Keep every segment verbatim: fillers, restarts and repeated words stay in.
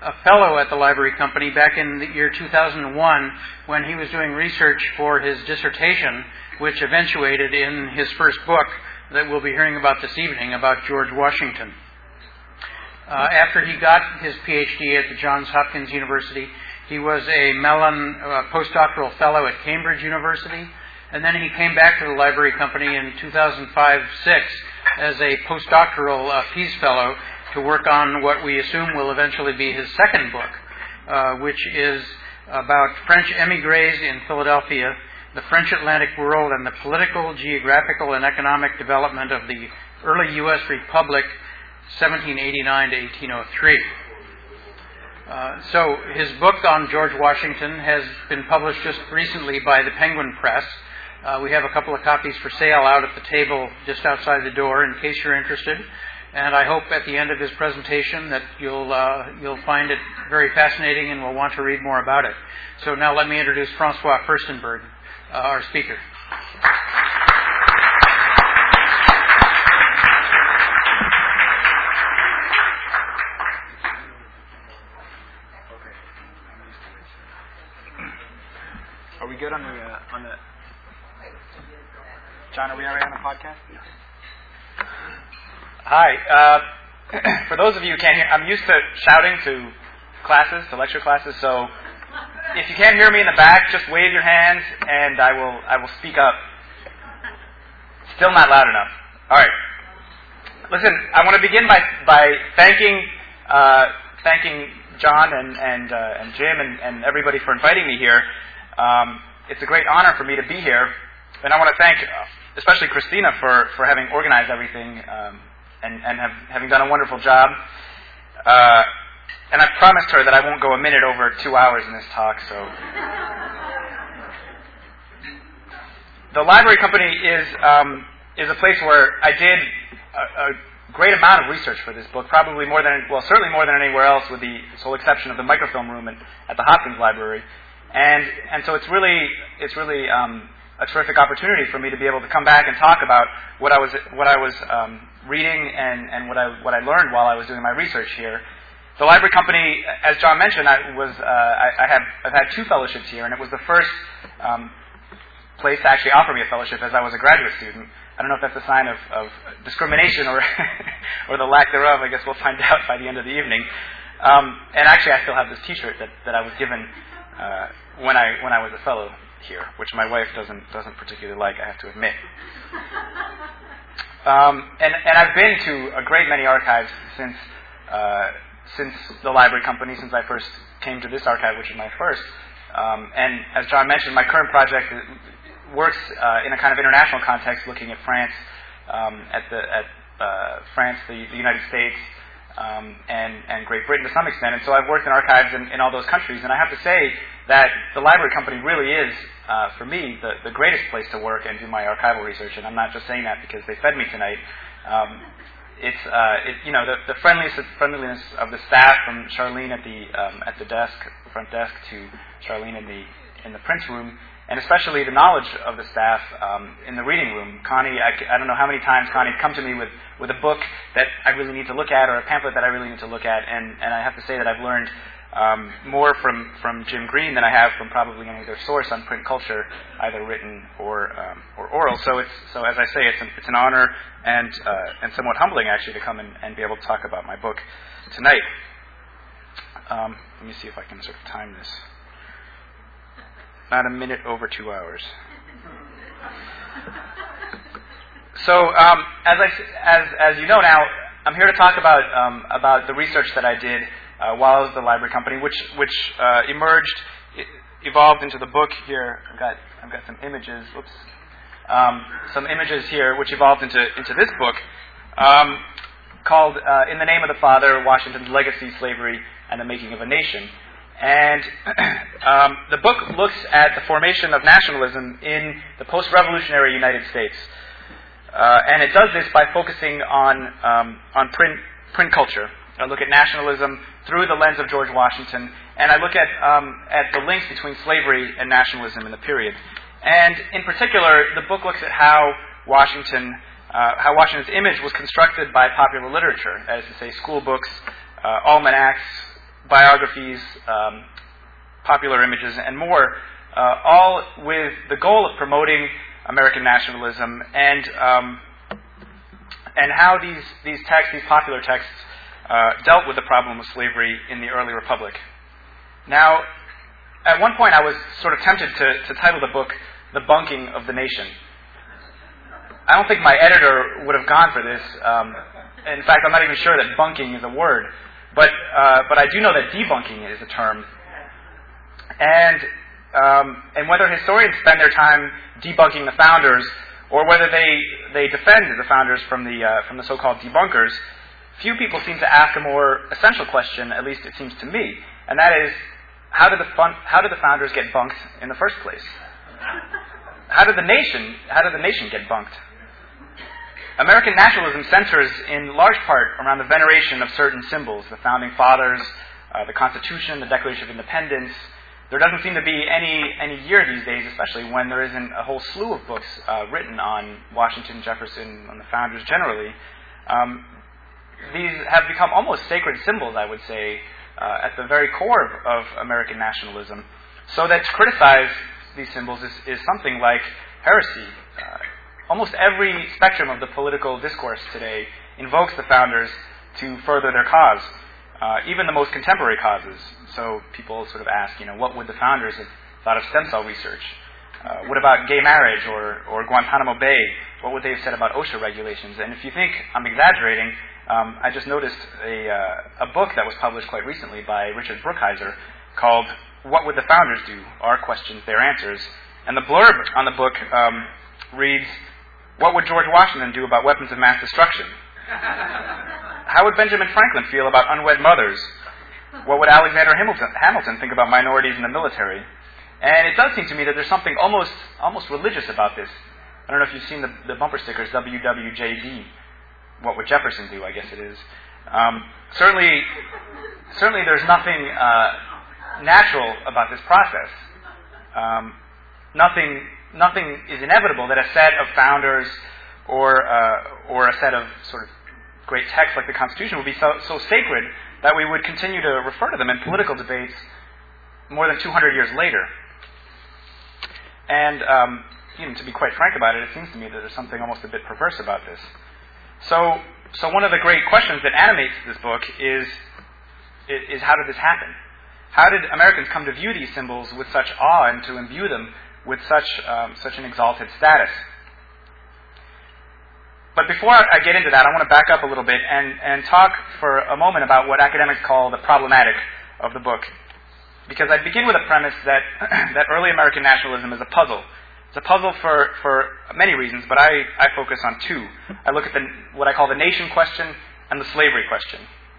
a fellow at the Library Company back in the year two thousand one when he was doing research for his dissertation, which eventuated in his first book that we'll be hearing about this evening about George Washington. Uh, after he got his P H D at the Johns Hopkins University, he was a Mellon uh, postdoctoral fellow at Cambridge University, and then he came back to the Library Company in two thousand five six as a postdoctoral uh, Pease Fellow to work on what we assume will eventually be his second book, uh, which is about French émigrés in Philadelphia, the French Atlantic world, and the political, geographical, and economic development of the early U S Republic, seventeen eighty-nine to eighteen oh three. Uh, so his book on George Washington has been published just recently by the Penguin Press. Uh, we have a couple of copies for sale out at the table just outside the door in case you're interested. And I hope at the end of his presentation that you'll uh, you'll find it very fascinating and will want to read more about it. So now let me introduce Francois Furstenberg, uh, our speaker. Are we good on the uh, on the? John, are we already on the podcast? Hi. Uh, for those of you who can't hear, I'm used to shouting to classes, to lecture classes. So if you can't hear me in the back, just wave your hands, and I will I will speak up. Still not loud enough. All right. Listen, I want to begin by by thanking uh, thanking John and and uh, and Jim and, and everybody for inviting me here. Um, it's a great honor for me to be here, and I want to thank especially Christina for, for having organized everything um, and, and have, having done a wonderful job. Uh, and I've promised her that I won't go a minute over two hours in this talk. So, the Library Company is um, is a place where I did a, a great amount of research for this book, probably more than well, certainly more than anywhere else, with the sole exception of the microfilm room at, at the Hopkins Library. And and so it's really it's really um, a terrific opportunity for me to be able to come back and talk about what I was what I was um, reading and, and what I what I learned while I was doing my research here. The Library Company, as John mentioned, I was uh, I, I have I've had two fellowships here, and it was the first um, place to actually offer me a fellowship as I was a graduate student. I don't know if that's a sign of, of discrimination or or the lack thereof. I guess we'll find out by the end of the evening. Um, and actually, I still have this T-shirt that, that I was given uh, when I when I was a fellow here, which my wife doesn't doesn't particularly like, I have to admit. Um, and and I've been to a great many archives since uh, since the Library Company, since I first came to this archive, which is my first. Um, and as John mentioned, my current project works uh, in a kind of international context, looking at France, um, at the at uh, France, the, the United States, um, and and Great Britain to some extent. And so I've worked in archives in, in all those countries. And I have to say that the Library Company really is, uh, for me, the, the greatest place to work and do my archival research. And I'm not just saying that because they fed me tonight. Um, it's uh, it, you know the, the friendliness friendliness of the staff, from Charlene at the um, at the desk, front desk, to Charlene in the in the prints room, and especially the knowledge of the staff um, in the reading room. Connie, I, I don't know how many times Connie'd come to me with, with a book that I really need to look at, or a pamphlet that I really need to look at, and, and I have to say that I've learned um, more from, from Jim Green than I have from probably any other source on print culture, either written or um, or oral. So it's so as I say, it's an, it's an honor and uh, and somewhat humbling actually to come and, and be able to talk about my book tonight. Um, let me see if I can sort of time this. Not a minute over two hours. So, um, as I as as you know now, I'm here to talk about um, about the research that I did uh, while I was at the Library Company, which which uh, emerged, evolved into the book here. I've got I've got some images. Whoops, um, some images here, which evolved into into this book um, called uh, "In the Name of the Father: Washington's Legacy, Slavery, and the Making of a Nation." And um, the book looks at the formation of nationalism in the post-revolutionary United States. Uh, and it does this by focusing on um, on print print culture. I look at nationalism through the lens of George Washington, and I look at um, at the links between slavery and nationalism in the period. And in particular, the book looks at how Washington, uh, how Washington's image was constructed by popular literature, that is to say, school books, uh, almanacs, biographies, um, popular images, and more, uh, all with the goal of promoting American nationalism and um, and how these these texts, these popular texts, uh, dealt with the problem of slavery in the early republic. Now, at one point, I was sort of tempted to, to title the book "The Bunking of the Nation." I don't think my editor would have gone for this. Um, in fact, I'm not even sure that bunking is a word, but uh, but I do know that debunking is a term. And um, and whether historians spend their time debunking the founders or whether they they defend the founders from the uh, from the so-called debunkers, few people seem to ask a more essential question. At least it seems to me, and that is, how did the fun, how did the founders get bunked in the first place? How did the nation how did the nation get bunked? American nationalism centers in large part around the veneration of certain symbols: the founding fathers, uh, the Constitution, the Declaration of Independence. There doesn't seem to be any any year these days, especially when there isn't a whole slew of books uh, written on Washington, Jefferson, on the founders generally. Um, these have become almost sacred symbols, I would say, uh, at the very core of, of American nationalism. So that to criticize these symbols is, is something like heresy. Uh, almost every spectrum of the political discourse today invokes the founders to further their cause. Uh, even the most contemporary causes. So people sort of ask, you know, what would the founders have thought of stem cell research? Uh, what about gay marriage or, or Guantanamo Bay? What would they have said about OSHA regulations? And if you think I'm exaggerating, um, I just noticed a, uh, a book that was published quite recently by Richard Brookhiser called "What Would the Founders Do? Our Questions, Their Answers." And the blurb on the book um, reads, "What would George Washington do about weapons of mass destruction? How would Benjamin Franklin feel about unwed mothers? What would Alexander Hamilton, Hamilton think about minorities in the military?" And it does seem to me that there's something almost almost religious about this. I don't know if you've seen the, the bumper stickers, W W J D. What would Jefferson do, I guess it is. Um, certainly, certainly there's nothing uh, natural about this process. Um, nothing, nothing is inevitable that a set of founders or uh, or a set of sort of great texts like the Constitution would be so, so sacred that we would continue to refer to them in political debates more than two hundred years later. And um, you know, to be quite frank about it, it seems to me that there's something almost a bit perverse about this. So, so one of the great questions that animates this book is, is how did this happen? How did Americans come to view these symbols with such awe and to imbue them with such um, such an exalted status? But before I get into that, I want to back up a little bit and, and talk for a moment about what academics call the problematic of the book. Because I begin with a premise that that early American nationalism is a puzzle. It's a puzzle for, for many reasons, but I, I focus on two. I look at the, what I call the nation question and the slavery question.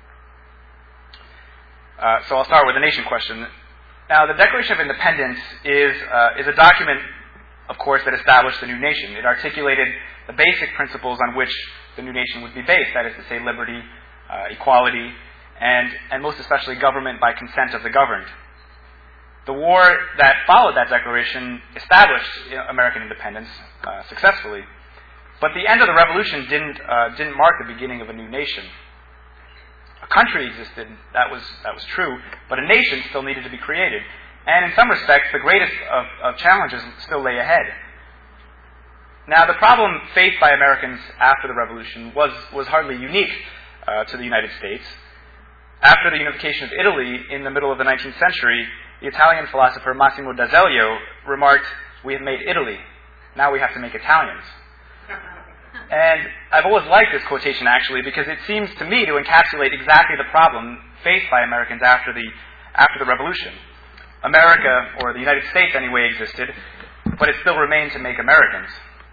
Uh, so I'll start with the nation question. Now, the Declaration of Independence is uh, is a document, of course, that established the new nation. It articulated the basic principles on which the new nation would be based, that is to say, liberty, uh, equality, and, and most especially government by consent of the governed. The war that followed that declaration established you know, American independence uh, successfully, but the end of the revolution didn't uh, didn't mark the beginning of a new nation. A country existed, that was that was true, but a nation still needed to be created. And in some respects, the greatest of, of challenges still lay ahead. Now, the problem faced by Americans after the Revolution was, was hardly unique uh, to the United States. After the unification of Italy in the middle of the nineteenth century, the Italian philosopher Massimo d'Azeglio remarked, "We have made Italy. Now we have to make Italians." And I've always liked this quotation, actually, because it seems to me to encapsulate exactly the problem faced by Americans after the after the Revolution. America, or the United States anyway, existed, but it still remained to make Americans.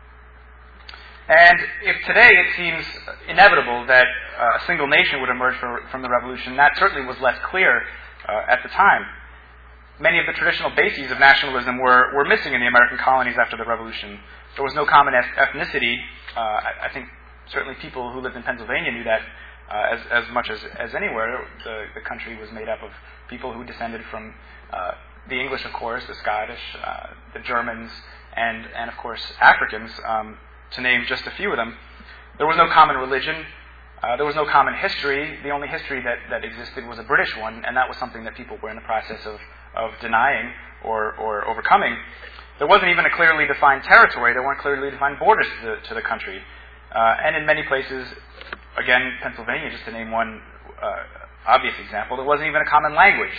And if today it seems inevitable that uh, a single nation would emerge for, from the Revolution, that certainly was less clear uh, at the time. Many of the traditional bases of nationalism were, were missing in the American colonies after the Revolution. There was no common ethnicity. Uh, I, I think certainly people who lived in Pennsylvania knew that uh, as, as much as, as anywhere. The, the country was made up of people who descended from uh, the English, of course, the Scottish, uh, the Germans, and, and of course, Africans, um, to name just a few of them. There was no common religion. Uh, there was no common history. The only history that, that existed was a British one, and that was something that people were in the process of, of denying or, or overcoming. There wasn't even a clearly defined territory. There weren't clearly defined borders to the, to the country. Uh, and in many places, again, Pennsylvania, just to name one uh, obvious example, there wasn't even a common language.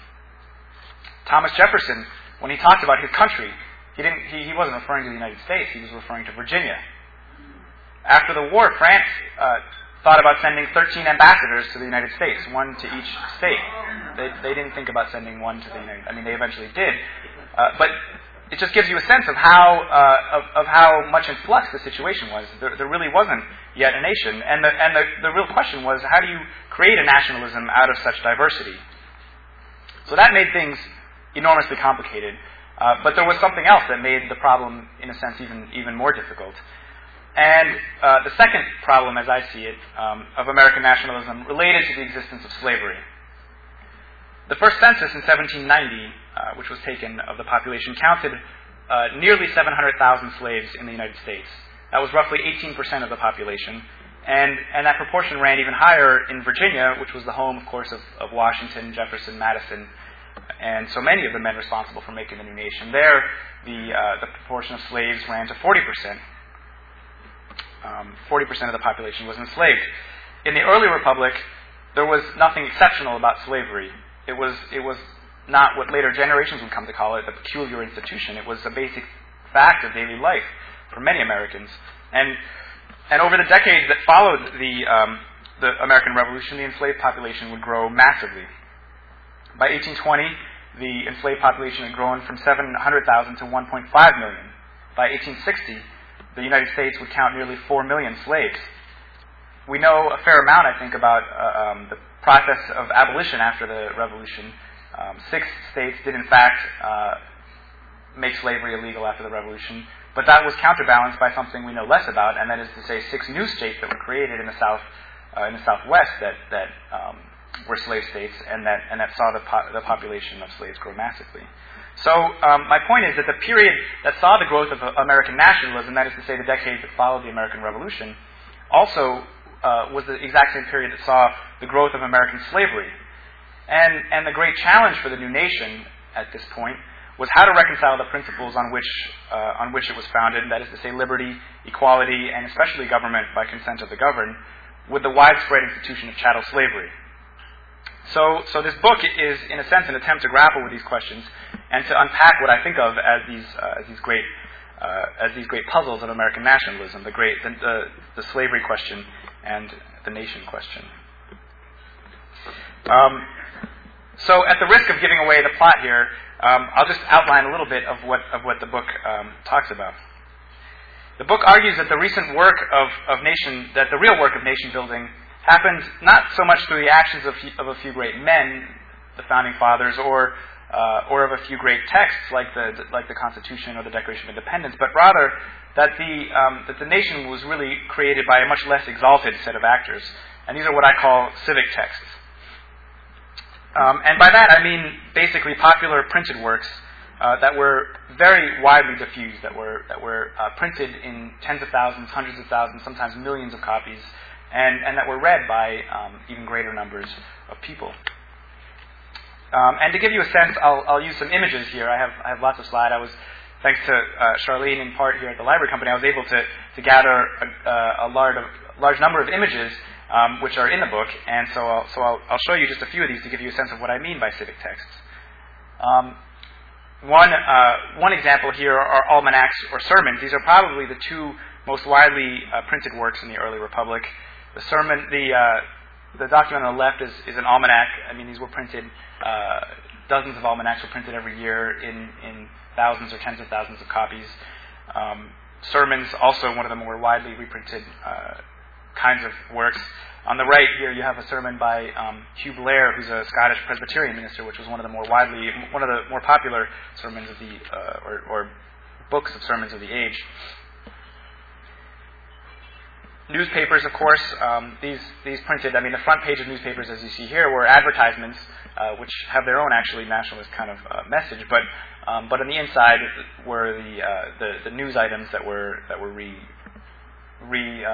Thomas Jefferson, when he talked about his country, he, didn't, he, he wasn't referring to the United States. He was referring to Virginia. After the war, France uh, thought about sending thirteen ambassadors to the United States, one to each state. They, they didn't think about sending one to the United. I mean, they eventually did, uh, but it just gives you a sense of how uh, of, of how much in flux the situation was. There, there really wasn't yet a nation, and the and the, the real question was, how do you create a nationalism out of such diversity? So that made things enormously complicated. Uh, but there was something else that made the problem, in a sense, even even more difficult. And uh, the second problem, as I see it, um, of American nationalism related to the existence of slavery. The first census in seventeen ninety, uh, which was taken of the population, counted uh, nearly seven hundred thousand slaves in the United States. That was roughly eighteen percent of the population. And, and that proportion ran even higher in Virginia, which was the home, of course, of, of Washington, Jefferson, Madison, and so many of the men responsible for making the new nation. There, the, uh, the proportion of slaves ran to forty percent. Um, forty percent of the population was enslaved. In the early republic, there was nothing exceptional about slavery. It was it was not what later generations would come to call it, a peculiar institution. It was a basic fact of daily life for many Americans. And and over the decades that followed the um, the American Revolution, the enslaved population would grow massively. By eighteen twenty, the enslaved population had grown from seven hundred thousand to one point five million. By eighteen sixty, the United States would count nearly four million slaves. We know a fair amount, I think, about uh, um, the process of abolition after the Revolution. Um, six states did, in fact, uh, make slavery illegal after the Revolution, but that was counterbalanced by something we know less about, and that is to say, six new states that were created in the South, uh, in the Southwest that that um, were slave states, and that and that saw the po- the population of slaves grow massively. So um, my point is that the period that saw the growth of uh, American nationalism, that is to say the decades that followed the American Revolution, also uh, was the exact same period that saw the growth of American slavery. And, and the great challenge for the new nation at this point was how to reconcile the principles on which, uh, on which it was founded, that is to say liberty, equality, and especially government by consent of the governed, with the widespread institution of chattel slavery. So, so this book is, in a sense, an attempt to grapple with these questions and to unpack what I think of as these, uh, as these great, uh, as these great puzzles of American nationalism: the great, the, the, the slavery question and the nation question. Um, so, at the risk of giving away the plot here, um, I'll just outline a little bit of what of what the book um, talks about. The book argues that the recent work of, of nation, that the real work of nation building, happened not so much through the actions of, of a few great men, the founding fathers, or uh, or of a few great texts like the like the Constitution or the Declaration of Independence, but rather that the um, that the nation was really created by a much less exalted set of actors, and these are what I call civic texts. Um, and by that I mean basically popular printed works uh, that were very widely diffused, that were that were uh, printed in tens of thousands, hundreds of thousands, sometimes millions of copies. And, and that were read by um, even greater numbers of people. Um, and to give you a sense, I'll, I'll use some images here. I have I have lots of slides. I was, thanks to uh, Charlene in part here at the library company, I was able to to gather a, a large large number of images um, which are in the book. And so I'll so I'll, I'll show you just a few of these to give you a sense of what I mean by civic texts. Um, one uh, one example here are almanacs or sermons. These are probably the two most widely uh, printed works in the early Republic. The sermon, the uh, the document on the left is, is an almanac. I mean, these were printed, uh, dozens of almanacs were printed every year in, in thousands or tens of thousands of copies. Um, sermons, also one of the more widely reprinted uh, kinds of works. On the right here, you have a sermon by um, Hugh Blair, who's a Scottish Presbyterian minister, which was one of the more widely, one of the more popular sermons of the, uh, or, or books of sermons of the age. Newspapers, of course, um, these these printed, I mean, the front page of newspapers, as you see here, were advertisements, uh, which have their own, actually, nationalist kind of uh, message, but um, but on the inside were the, uh, the the news items that were that were re, re um,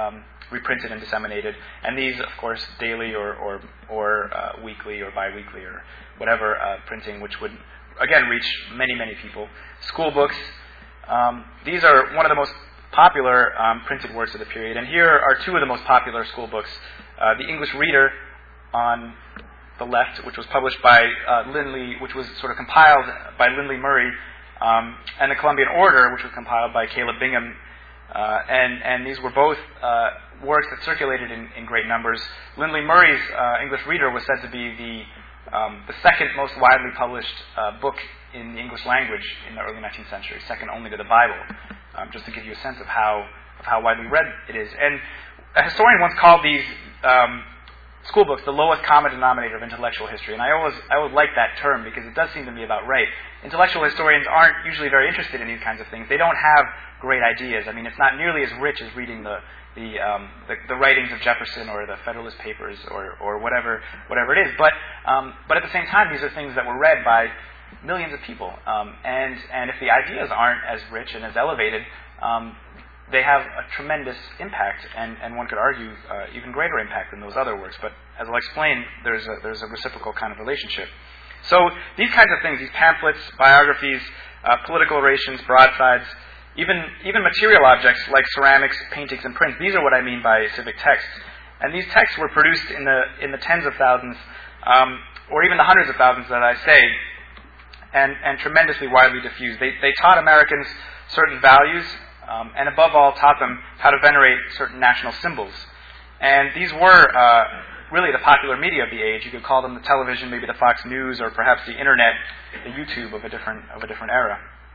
reprinted and disseminated. And these, of course, daily or or, or uh, weekly or biweekly or whatever uh, printing, which would, again, reach many, many people. School books. Um, these are one of the most popular um, printed works of the period. And here are two of the most popular school books. Uh, the English Reader on the left, which was published by uh, Lindley, which was sort of compiled by Lindley Murray, um, and the Columbian Order, which was compiled by Caleb Bingham. Uh, and, and these were both uh, works that circulated in, in great numbers. Lindley Murray's uh, English Reader was said to be the, um, the second most widely published uh, book in the English language in the early nineteenth century, second only to the Bible, um, just to give you a sense of how, of how widely read it is. And a historian once called these um, school books the lowest common denominator of intellectual history, and I always I always like that term because it does seem to be about right. Intellectual historians aren't usually very interested in these kinds of things. They don't have great ideas. I mean, it's not nearly as rich as reading the the um, the, the writings of Jefferson or the Federalist Papers or or whatever whatever it is. But um, but at the same time, these are things that were read by millions of people, um, and and if the ideas aren't as rich and as elevated, um, they have a tremendous impact, and, and one could argue uh, even greater impact than those other works. But as I'll explain, there's a, there's a reciprocal kind of relationship. So these kinds of things, these pamphlets, biographies, uh, political orations, broadsides, even even material objects like ceramics, paintings, and prints, these are what I mean by civic texts. And these texts were produced in the in the tens of thousands, um, or even the hundreds of thousands that I say, and, and tremendously widely diffused. They, they taught Americans certain values, Um, and above all, taught them how to venerate certain national symbols. And these were uh, really the popular media of the age. You could call them the television, maybe the Fox News, or perhaps the internet, the YouTube of a different of a different era.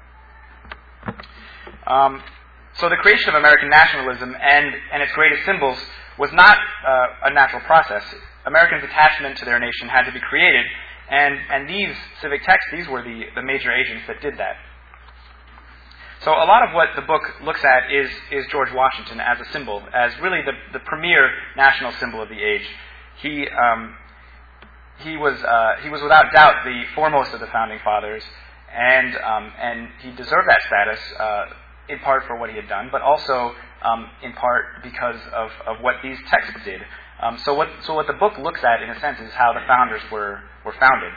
Um, so the creation of American nationalism and, and its greatest symbols was not uh, a natural process. Americans' attachment to their nation had to be created, and, and these civic texts, these were the, the major agents that did that. So a lot of what the book looks at is, is George Washington as a symbol, as really the, the premier national symbol of the age. He um, he was uh, he was without doubt the foremost of the founding fathers, and um, and he deserved that status uh, in part for what he had done, but also um, in part because of, of what these texts did. Um, so what so what the book looks at, in a sense, is how the founders were were founded.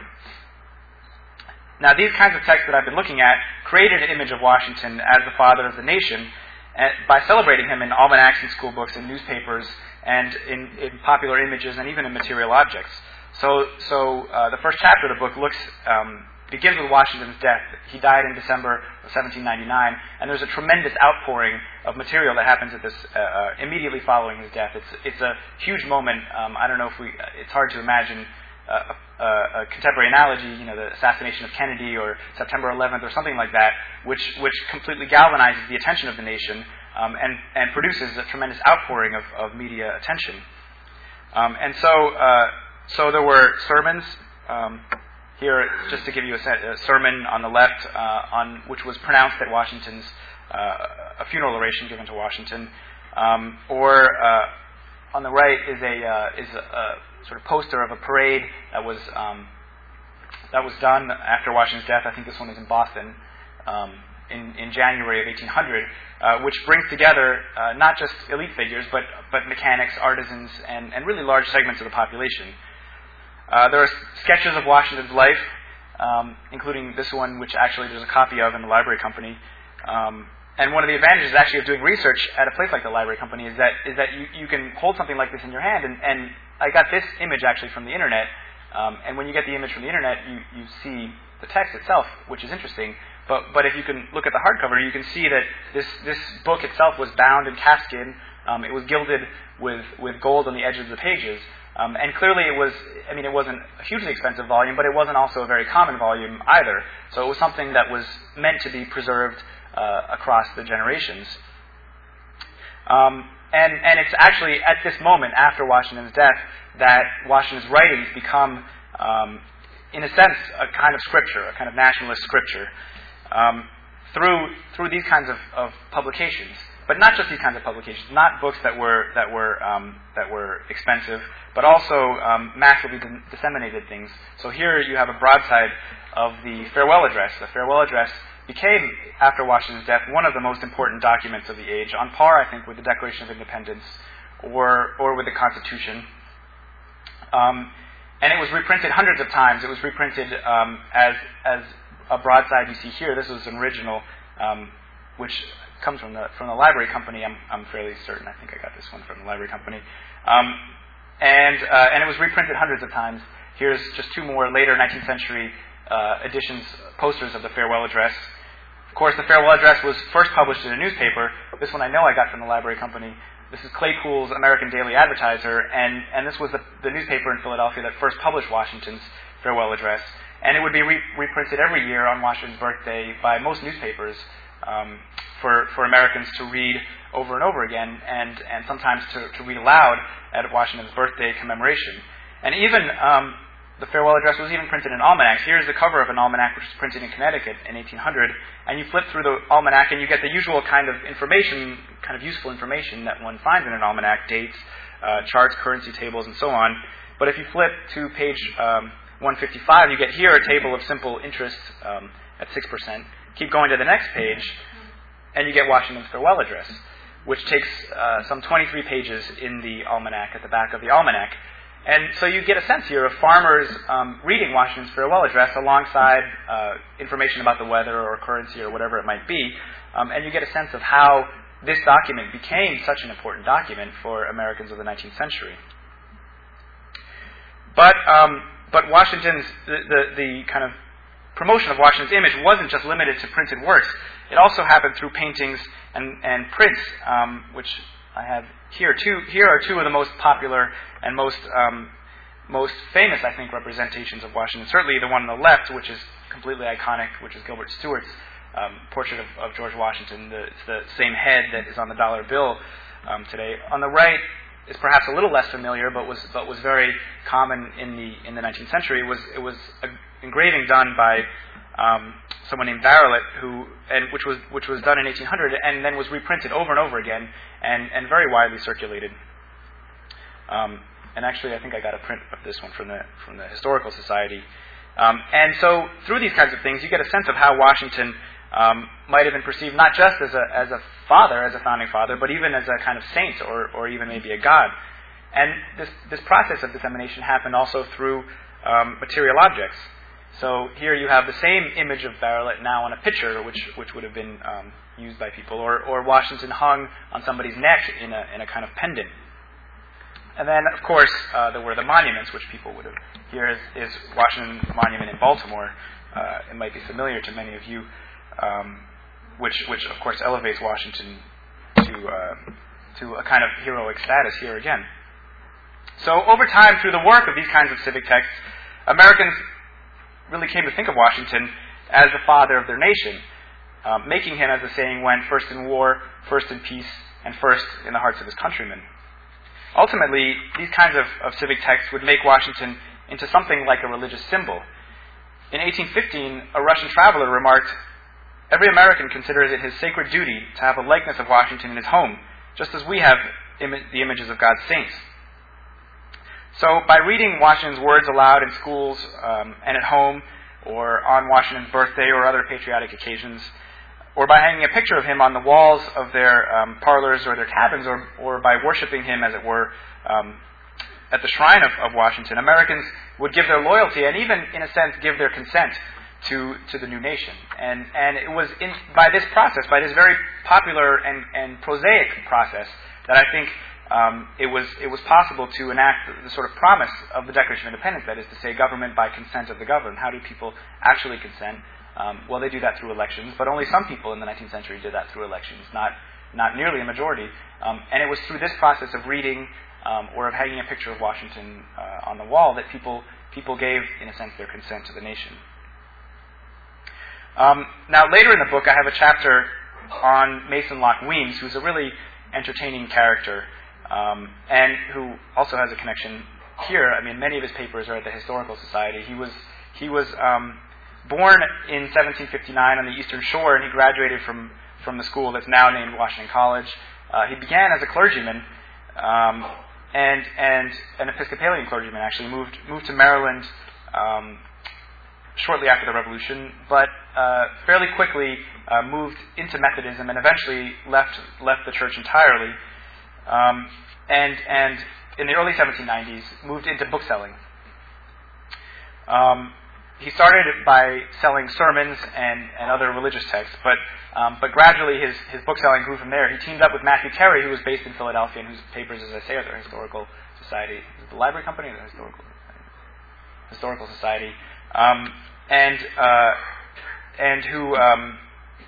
Now, these kinds of texts that I've been looking at created an image of Washington as the father of the nation uh, by celebrating him in almanacs and school books and newspapers and in, in popular images and even in material objects. So, so uh, the first chapter of the book looks um, begins with Washington's death. He died in December of seventeen ninety-nine, and there's a tremendous outpouring of material that happens at this uh, uh, immediately following his death. It's it's a huge moment. Um, I don't know if we. It's hard to imagine. Uh, a, a contemporary analogy, you know, the assassination of Kennedy or September eleventh or something like that, which which completely galvanizes the attention of the nation um, and and produces a tremendous outpouring of, of media attention. Um, and so uh, so there were sermons. Um, here, just to give you a, a sermon on the left, uh, on which was pronounced at Washington's uh, a funeral oration given to Washington, um, or uh, on the right is a uh, is a, a sort of poster of a parade that was um, that was done after Washington's death. I think this one is in Boston um, in, in January of eighteen hundred, uh, which brings together uh, not just elite figures, but but mechanics, artisans, and, and really large segments of the population. Uh, there are sketches of Washington's life, um, including this one, which actually there's a copy of in the Library Company. Um, And one of the advantages actually of doing research at a place like the Library Company is that is that you, you can hold something like this in your hand. And, and I got this image actually from the internet. Um, and when you get the image from the internet, you, you see the text itself, which is interesting. But but if you can look at the hardcover, you can see that this this book itself was bound in calfskin. Um, it was gilded with, with gold on the edges of the pages. Um, and clearly it was, I mean, it wasn't a hugely expensive volume, but it wasn't also a very common volume either. So it was something that was meant to be preserved Uh, across the generations. Um, and, and it's actually at this moment, after Washington's death, that Washington's writings become, um, in a sense, a kind of scripture, a kind of nationalist scripture, um, through through these kinds of, of publications. But not just these kinds of publications, not books that were that were um, that were expensive, but also um, massively d- disseminated things. So here you have a broadside of the farewell address. The farewell address became, after Washington's death, one of the most important documents of the age, on par, I think, with the Declaration of Independence or or with the Constitution. Um, and it was reprinted hundreds of times. It was reprinted um, as as a broadside you see here. This was an original, um, which comes from the from the Library Company. I'm I'm fairly certain. I think I got this one from the Library Company. Um, and uh, and it was reprinted hundreds of times. Here's just two more later nineteenth century uh, editions, posters of the Farewell Address. Of course, the Farewell Address was first published in a newspaper. This one I know I got from the Library Company. This is Claypool's American Daily Advertiser, and, and this was the, the newspaper in Philadelphia that first published Washington's Farewell Address. And it would be re- reprinted every year on Washington's birthday by most newspapers um, for, for Americans to read over and over again, and, and sometimes to, to read aloud at Washington's birthday commemoration. And even um, the Farewell Address was even printed in almanacs. Here's the cover of an almanac which was printed in Connecticut in eighteen hundred, and you flip through the almanac and you get the usual kind of information, kind of useful information that one finds in an almanac, dates, uh, charts, currency tables, and so on. But if you flip to page um, one fifty-five, you get here a table of simple interest um, at six percent. Keep going to the next page, and you get Washington's Farewell Address, which takes uh, some twenty-three pages in the almanac, at the back of the almanac. And so you get a sense here of farmers um, reading Washington's Farewell Address alongside uh, information about the weather or currency or whatever it might be. Um, and you get a sense of how this document became such an important document for Americans of the nineteenth century. But um, but Washington's, the, the, the kind of promotion of Washington's image wasn't just limited to printed works. It also happened through paintings and, and prints, um, which I have here. Two, here are two of the most popular and most um, most famous, I think, representations of Washington. Certainly the one on the left, which is completely iconic, which is Gilbert Stuart's um, portrait of, of George Washington. The, it's the same head that is on the dollar bill um, today. On the right is perhaps a little less familiar, but was but was very common in the in the nineteenth century. It was it was an engraving done by um, someone named Barrett, who and which was which was done in eighteen hundred, and then was reprinted over and over again, and, and very widely circulated. Um, and actually, I think I got a print of this one from the from the Historical Society. Um, and so, through these kinds of things, you get a sense of how Washington um, might have been perceived not just as a as a father, as a founding father, but even as a kind of saint, or or even maybe a god. And this this process of dissemination happened also through um, material objects. So here you have the same image of Barrett now on a picture, which which would have been um, used by people, or or Washington hung on somebody's neck in a in a kind of pendant. And then, of course, uh, there were the monuments, which people would have. Here is, is Washington Monument in Baltimore. Uh, it might be familiar to many of you, um, which which of course elevates Washington to uh, to a kind of heroic status here again. So over time, through the work of these kinds of civic texts, Americans really came to think of Washington as the father of their nation, um, making him, as the saying went, first in war, first in peace, and first in the hearts of his countrymen. Ultimately, these kinds of, of civic texts would make Washington into something like a religious symbol. In eighteen fifteen, a Russian traveler remarked, "Every American considers it his sacred duty to have a likeness of Washington in his home, just as we have Im- the images of God's saints." So by reading Washington's words aloud in schools um, and at home, or on Washington's birthday or other patriotic occasions, or by hanging a picture of him on the walls of their um, parlors or their cabins, or, or by worshiping him, as it were, um, at the shrine of, of Washington, Americans would give their loyalty and even, in a sense, give their consent to, to the new nation. And, and it was in, by this process, by this very popular and, and prosaic process, that I think Um, it was it was possible to enact the, the sort of promise of the Declaration of Independence, that is to say, government by consent of the governed. How do people actually consent? Um, well, they do that through elections, but only some people in the nineteenth century did that through elections, not not nearly a majority. Um, and it was through this process of reading um, or of hanging a picture of Washington uh, on the wall that people people gave, in a sense, their consent to the nation. Um, now, later in the book, I have a chapter on Mason Locke Weems, who's a really entertaining character. Um, and who also has a connection here. I mean, many of his papers are at the Historical Society. He was he was um, born in seventeen fifty-nine on the Eastern Shore, and he graduated from, from the school that's now named Washington College. Uh, he began as a clergyman, um, and and an Episcopalian clergyman. Actually, moved moved to Maryland um, shortly after the Revolution, but uh, fairly quickly uh, moved into Methodism, and eventually left left the church entirely. um, and and in the early seventeen nineties moved into bookselling. Um, he started by selling sermons and, and other religious texts, but um, but gradually his, his bookselling grew from there. He teamed up with Matthew Carey, who was based in Philadelphia and whose papers, as I say, are the Historical Society, the Library Company, or the Historical Historical Society, um, and uh, and who um,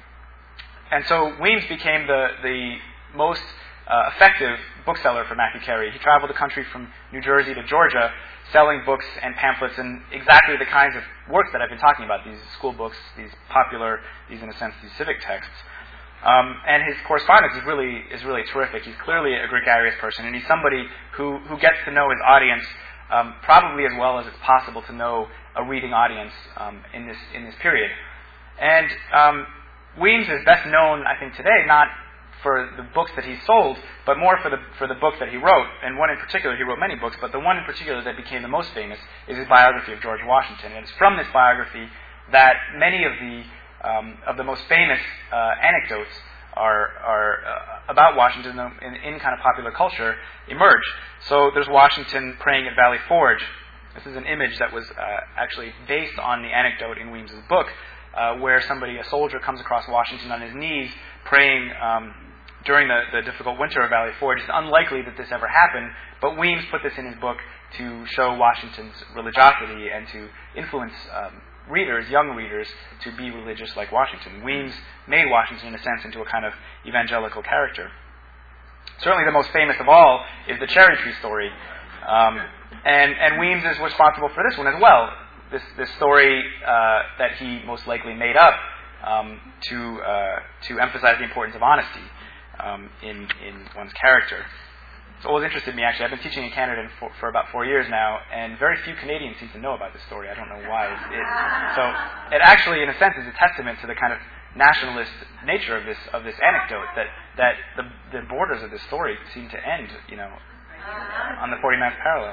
and so Weems became the the most uh, effective bookseller for Matthew Carey. He traveled the country from New Jersey to Georgia, selling books and pamphlets and exactly the kinds of works that I've been talking about, these school books, these popular, these in a sense, these civic texts. Um, and his correspondence is really is really terrific. He's clearly a gregarious person, and he's somebody who, who gets to know his audience um, probably as well as it's possible to know a reading audience um, in this in this period. And um, Weems is best known, I think, today not for the books that he sold, but more for the for the book that he wrote. And one in particular, he wrote many books, but the one in particular that became the most famous is his biography of George Washington. And it's from this biography that many of the um, of the most famous uh, anecdotes are are uh, about Washington in, in kind of popular culture emerge. So there's Washington praying at Valley Forge. This is an image that was uh, actually based on the anecdote in Weems's book, uh, where somebody, a soldier, comes across Washington on his knees praying um, during the, the difficult winter of Valley Forge. It's unlikely that this ever happened, but Weems put this in his book to show Washington's religiosity and to influence um, readers, young readers, to be religious like Washington. Weems made Washington, in a sense, into a kind of evangelical character. Certainly the most famous of all is the cherry tree story. Um, and, and Weems is responsible for this one as well. This, this story uh, that he most likely made up um, to, uh, to emphasize the importance of honesty um, in, in one's character. It's always interested me, actually. I've been teaching in Canada for, for about four years now, and very few Canadians seem to know about this story. I don't know why. It, it, so it actually, in a sense, is a testament to the kind of nationalist nature of this of this anecdote, that that the, the borders of this story seem to end, you know, on the forty-ninth parallel.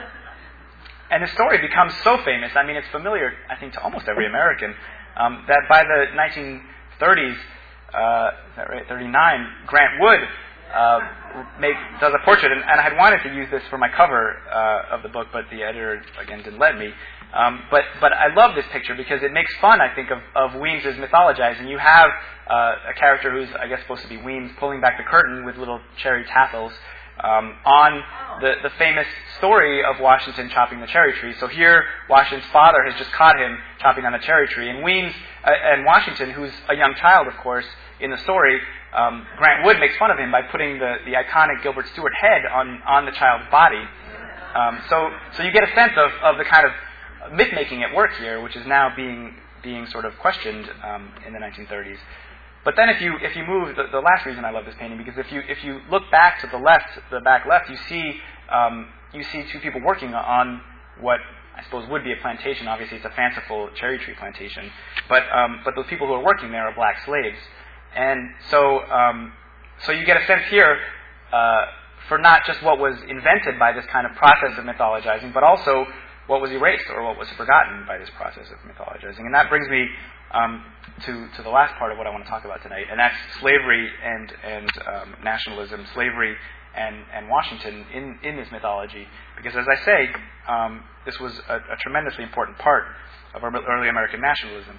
And the story becomes so famous, I mean, it's familiar, I think, to almost every American, um, that by the nineteen thirties, uh, is that right, thirty-nine, Grant Wood uh, make, does a portrait, and, and I had wanted to use this for my cover uh, of the book, but the editor, again, didn't let me. Um, but but I love this picture because it makes fun, I think, of, of Weems's mythologizing. You have uh, a character who's, I guess, supposed to be Weems pulling back the curtain with little cherry tassels um, on the, the famous story of Washington chopping the cherry tree. So here, Washington's father has just caught him chopping on the cherry tree. And Weems, uh, and Washington, who's a young child, of course, in the story, um, Grant Wood makes fun of him by putting the, the iconic Gilbert Stuart head on, on the child's body. Um, so, so you get a sense of, of the kind of myth-making at work here, which is now being being sort of questioned um, in the nineteen thirties. But then, if you if you move, the, the last reason I love this painting, because if you if you look back to the left, the back left, you see um, you see two people working on what I suppose would be a plantation. Obviously, it's a fanciful cherry tree plantation, but um, but those people who are working there are black slaves, and so um, so you get a sense here uh, for not just what was invented by this kind of process of mythologizing, but also what was erased or what was forgotten by this process of mythologizing. And that brings me um, to, to the last part of what I want to talk about tonight, and that's slavery and, and um, nationalism, slavery and, and Washington in, in this mythology. Because as I say, um, this was a, a tremendously important part of our early American nationalism.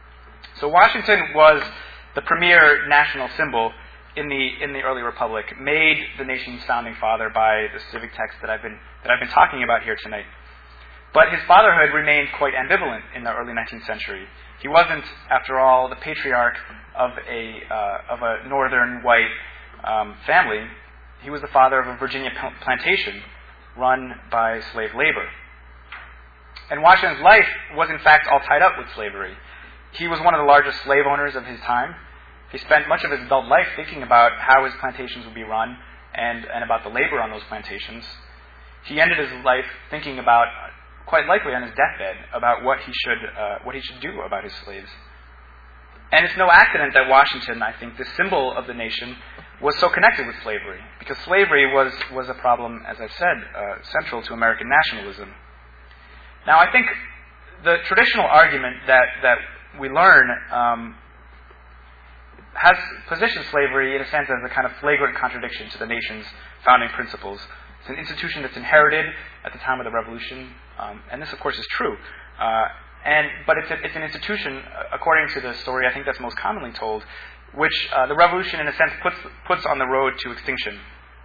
So Washington was the premier national symbol in the in the early republic, made the nation's founding father by the civic text that I've been that I've been talking about here tonight. But his fatherhood remained quite ambivalent in the early nineteenth century. He wasn't, after all, the patriarch of a uh, of a northern white um, family. He was the father of a Virginia plantation run by slave labor. And Washington's life was, in fact, all tied up with slavery. He was one of the largest slave owners of his time. He spent much of his adult life thinking about how his plantations would be run and, and about the labor on those plantations. He ended his life thinking about, quite likely on his deathbed, about what he should uh, what he should do about his slaves. And it's no accident that Washington, I think, the symbol of the nation, was so connected with slavery, because slavery was, was a problem, as I've said, uh, central to American nationalism. Now, I think the traditional argument that, that we learn um, has positioned slavery in a sense as a kind of flagrant contradiction to the nation's founding principles. It's an institution that's inherited at the time of the Revolution, um, and this, of course, is true. Uh, and but it's, a, it's an institution, according to the story I think that's most commonly told, which uh, the Revolution, in a sense, puts puts on the road to extinction.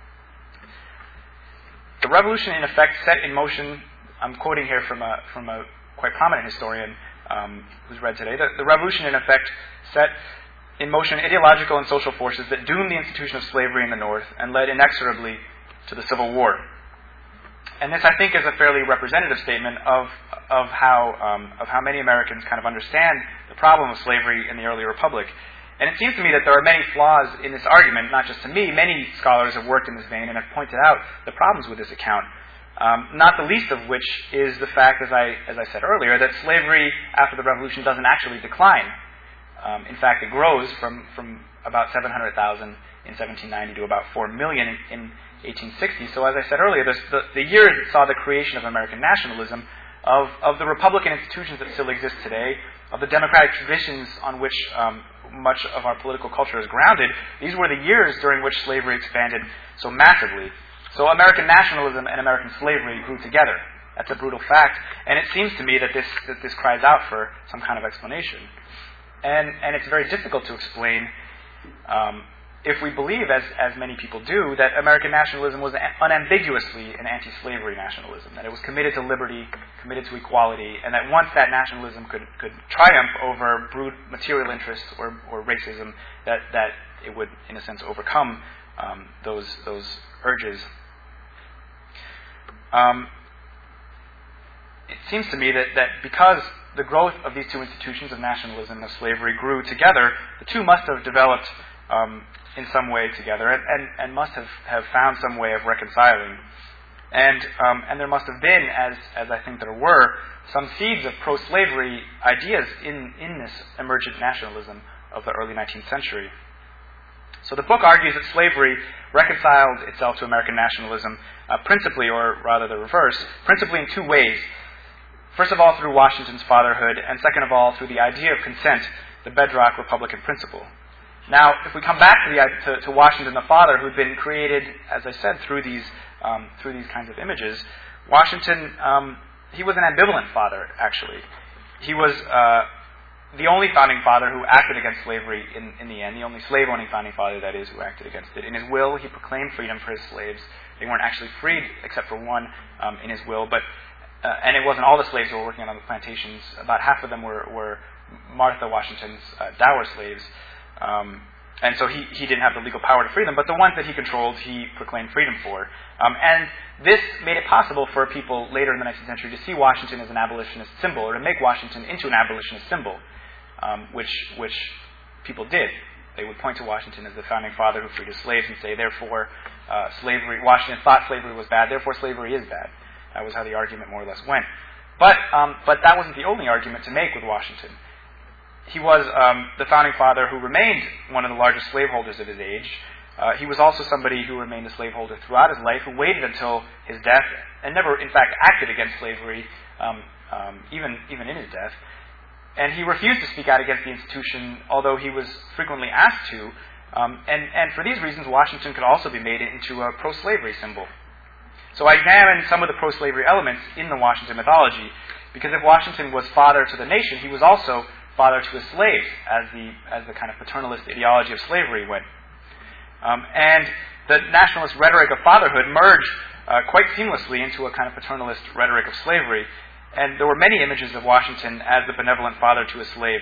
The Revolution, in effect, set in motion. I'm quoting here from a from a quite prominent historian um, who's read today. The, the Revolution, in effect, set in motion ideological and social forces that doomed the institution of slavery in the North and led inexorably to the Civil War. And this, I think, is a fairly representative statement of of how um, of how many Americans kind of understand the problem of slavery in the early Republic. And it seems to me that there are many flaws in this argument, not just to me. Many scholars have worked in this vein and have pointed out the problems with this account. Um, not the least of which is the fact, as I as I said earlier, that slavery after the Revolution doesn't actually decline. Um, in fact, it grows from, from about seven hundred thousand in seventeen ninety to about four million in, in eighteen sixty. So as I said earlier, this, the, the years that saw the creation of American nationalism, of, of the Republican institutions that still exist today, of the democratic traditions on which um, much of our political culture is grounded, these were the years during which slavery expanded so massively. So American nationalism and American slavery grew together. That's a brutal fact. And it seems to me that this that this cries out for some kind of explanation. And and it's very difficult to explain um, if we believe, as as many people do, that American nationalism was unambiguously an anti-slavery nationalism, that it was committed to liberty, committed to equality, and that once that nationalism could, could triumph over brute material interests or, or racism, that, that it would, in a sense, overcome um, those those urges. Um, it seems to me that, that because the growth of these two institutions of nationalism and of slavery grew together, the two must have developed um, in some way together, and, and, and must have, have found some way of reconciling. And um, and there must have been, as as I think there were, some seeds of pro-slavery ideas in, in this emergent nationalism of the early nineteenth century. So the book argues that slavery reconciled itself to American nationalism uh, principally, or rather the reverse, principally in two ways. First of all, through Washington's fatherhood, and second of all, through the idea of consent, the bedrock Republican principle. Now, if we come back to, the, to, to Washington the father, who'd been created, as I said, through these um, through these kinds of images, Washington, um, he was an ambivalent father, actually. He was uh, the only founding father who acted against slavery in, in the end, the only slave-owning founding father, that is, who acted against it. In his will, he proclaimed freedom for his slaves. They weren't actually freed, except for one um, in his will, but uh, and it wasn't all the slaves who were working on the plantations. About half of them were, were Martha Washington's uh, dower slaves. Um, and so he, he didn't have the legal power to free them, but the ones that he controlled, he proclaimed freedom for. Um, and this made it possible for people later in the nineteenth century to see Washington as an abolitionist symbol, or to make Washington into an abolitionist symbol, um, which which people did. They would point to Washington as the founding father who freed his slaves and say, therefore, uh, slavery, Washington thought slavery was bad, therefore slavery is bad. That was how the argument more or less went. But um, but that wasn't the only argument to make with Washington. He was um, the founding father who remained one of the largest slaveholders of his age. Uh, he was also somebody who remained a slaveholder throughout his life, who waited until his death, and never, in fact, acted against slavery, um, um, even even in his death. And he refused to speak out against the institution, although he was frequently asked to. Um, and, and for these reasons, Washington could also be made into a pro-slavery symbol. So I examined some of the pro-slavery elements in the Washington mythology, because if Washington was father to the nation, he was also father to his slaves, as the as the kind of paternalist ideology of slavery went. Um, and the nationalist rhetoric of fatherhood merged uh, quite seamlessly into a kind of paternalist rhetoric of slavery. And there were many images of Washington as the benevolent father to his slaves.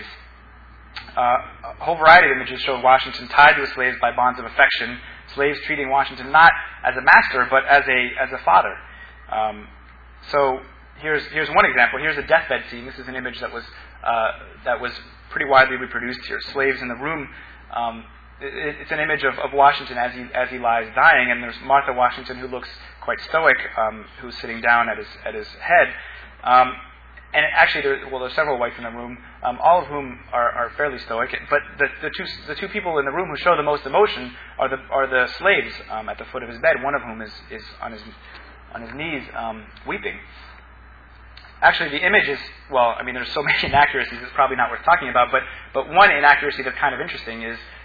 Uh, a whole variety of images showed Washington tied to his slaves by bonds of affection, slaves treating Washington not as a master, but as a as a father. Um, so here's here's one example. Here's a deathbed scene. This is an image that was uh, that was pretty widely reproduced here. Slaves in the room. Um, it, it's an image of, of Washington as he as he lies dying, and there's Martha Washington, who looks quite stoic, um, who's sitting down at his at his head. Um, and actually, there, well, there's several whites in the room, um, all of whom are, are fairly stoic. But the, the two the two people in the room who show the most emotion are the are the slaves um, at the foot of his bed. One of whom is, is on his on his knees um, weeping. Actually, the image is, well, I mean, there's so many inaccuracies, it's probably not worth talking about. But but one inaccuracy that's kind of interesting is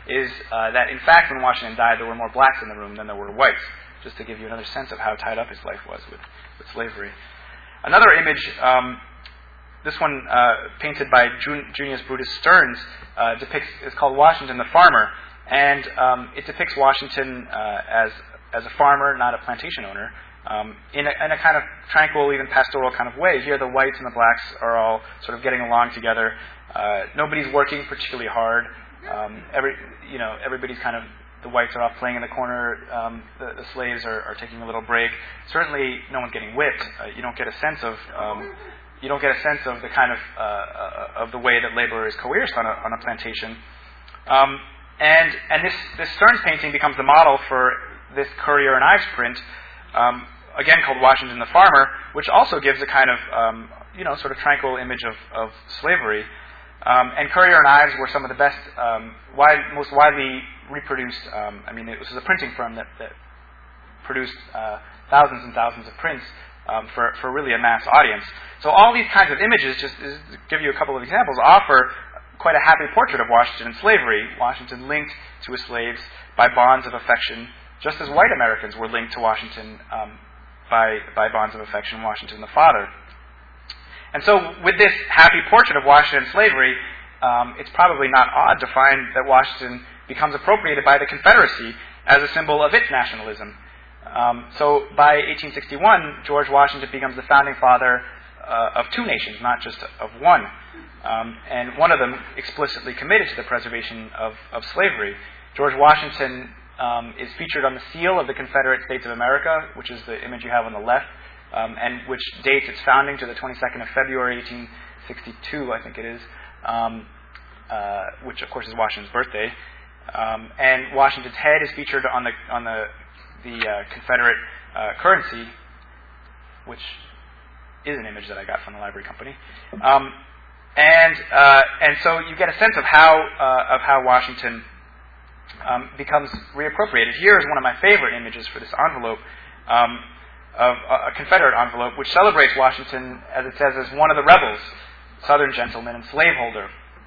is uh, that in fact when Washington died there were more blacks in the room than there were whites, just to give you another sense of how tied up his life was with, with slavery. Another image, um, this one uh, painted by Jun- Junius Brutus Stearns, uh, depicts, is called Washington the Farmer, and um, it depicts Washington uh, as, as a farmer, not a plantation owner, um, in, a, in a kind of tranquil, even pastoral kind of way. Here the whites and the blacks are all sort of getting along together. Uh, nobody's working particularly hard. Um, every, you know, everybody's kind of, the whites are off playing in the corner. Um, the, the slaves are, are taking a little break. Certainly, no one's getting whipped. Uh, you don't get a sense of, um, you don't get a sense of the kind of uh, uh, of the way that labor is coerced on a on a plantation. Um, and and this this Stearns painting becomes the model for this Currier and Ives print, um, again called Washington the Farmer, which also gives a kind of um, you know sort of tranquil image of of slavery. Um, and Currier and Ives were some of the best, um, wide, most widely reproduced. Um, I mean, it was a printing firm that, that produced uh, thousands and thousands of prints um, for, for really a mass audience. So all these kinds of images, just to give you a couple of examples, offer quite a happy portrait of Washington and slavery. Washington linked to his slaves by bonds of affection, just as white Americans were linked to Washington um, by, by bonds of affection, Washington the father. And so with this happy portrait of Washington and slavery, um, it's probably not odd to find that Washington becomes appropriated by the Confederacy as a symbol of its nationalism. Um, so by eighteen sixty-one, George Washington becomes the founding father uh, of two nations, not just of one. Um, and one of them explicitly committed to the preservation of, of slavery. George Washington um, is featured on the seal of the Confederate States of America, which is the image you have on the left. Um, and which dates its founding to the twenty-second of February, eighteen sixty-two, I think it is, um, uh, which of course is Washington's birthday. Um, and Washington's head is featured on the on the the uh, Confederate uh, currency, which is an image that I got from the library company. Um, and uh, and so you get a sense of how uh, of how Washington um, becomes reappropriated. Here is one of my favorite images for this envelope. Um, of a Confederate envelope, which celebrates Washington, as it says, as one of the rebels, Southern gentleman and slaveholder.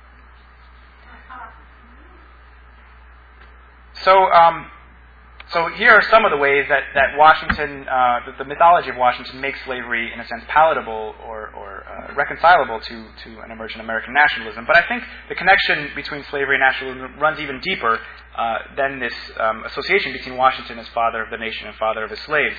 So, um, so here are some of the ways that, that Washington, uh, that the mythology of Washington makes slavery, in a sense, palatable or, or uh, reconcilable to, to an emergent American nationalism. But I think the connection between slavery and nationalism runs even deeper uh, than this um, association between Washington as father of the nation and father of his slaves.